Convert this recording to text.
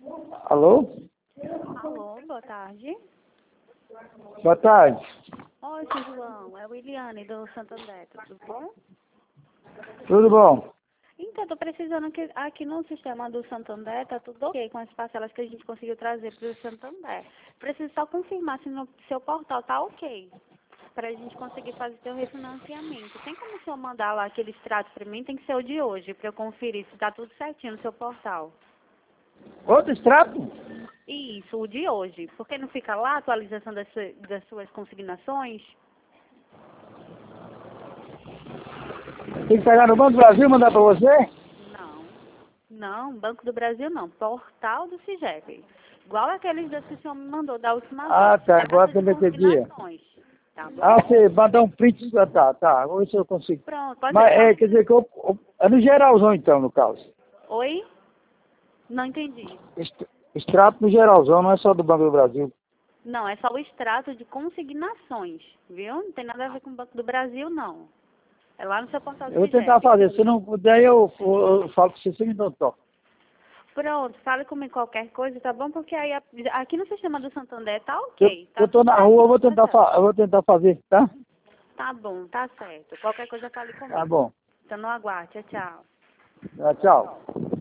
Alô? Alô, boa tarde. Boa tarde. Oi, seu João, é o Eliane do Santander, tudo bom? Tudo bom? Então, tô precisando que aqui no sistema do Santander tá tudo ok com as parcelas que a gente conseguiu trazer para o Santander. Preciso só confirmar se no seu portal tá ok, para a gente conseguir fazer seu refinanciamento. Tem como o senhor mandar lá aquele extrato para mim? Tem que ser o de hoje, para eu conferir se tá tudo certinho no seu portal. Outro extrato? Isso, o de hoje. Porque não fica lá a atualização das suas consignações? Tem que pegar no Banco do Brasil e mandar para você? Não. Não, Banco do Brasil não. Portal do CIGEP. Igual aqueles que o senhor me mandou da última Ah, vez. tá. É Agora data que eu de não entendi. consignações. Tá Ah, bom? você mandar um print. Tá. Vamos ver se eu consigo. Pronto, pode Mas ser. Só... quer dizer que é no geralzão então, no caso. Oi? Não entendi. Extrato no geralzão, não é só do Banco do Brasil. Não, é só o extrato de consignações, viu? Não tem nada a ver com o Banco do Brasil, não. É lá no seu portal do Eu vou tentar CIGEP. fazer. Se não puder, eu falo para você me dá um toque. Pronto, fale comigo qualquer coisa, tá bom? Porque aí aqui no sistema do Santander tá Eu, ok. Tá eu tô tudo na rua, certinho no cartão. eu vou tentar fazer, tá? Tá bom, tá certo. Qualquer coisa fale Tá comigo. bom. Então no aguarde. Tchau, tchau. Tchau.